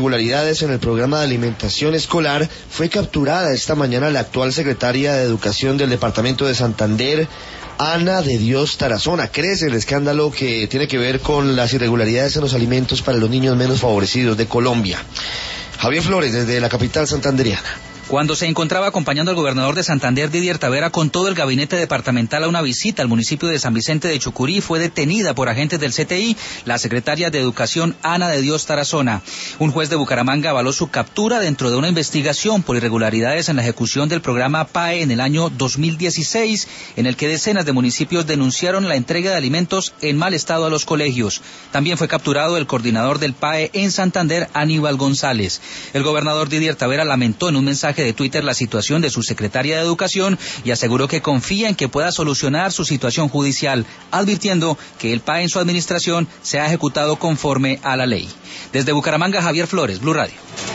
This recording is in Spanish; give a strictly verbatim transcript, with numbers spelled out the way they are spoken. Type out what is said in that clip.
irregularidades en el programa de alimentación escolar, fue capturada esta mañana la actual secretaria de Educación del departamento de Santander, Ana de Dios Tarazona. Crece el escándalo que tiene que ver con las irregularidades en los alimentos para los niños menos favorecidos de Colombia. Javier Flores, desde la capital santanderiana. Cuando se encontraba acompañando al gobernador de Santander, Didier Tavera, con todo el gabinete departamental a una visita al municipio de San Vicente de Chucurí, fue detenida por agentes del C T I la secretaria de Educación, Ana de Dios Tarazona. Un juez de Bucaramanga avaló su captura dentro de una investigación por irregularidades en la ejecución del programa P A E en el año dos mil dieciséis, en el que decenas de municipios denunciaron la entrega de alimentos en mal estado a los colegios. También fue capturado el coordinador del P A E en Santander, Aníbal González. El gobernador Didier Tavera lamentó en un mensaje de Twitter la situación de su secretaria de Educación y aseguró que confía en que pueda solucionar su situación judicial, advirtiendo que el P A E en su administración se ha ejecutado conforme a la ley. Desde Bucaramanga, Javier Flores, Blue Radio.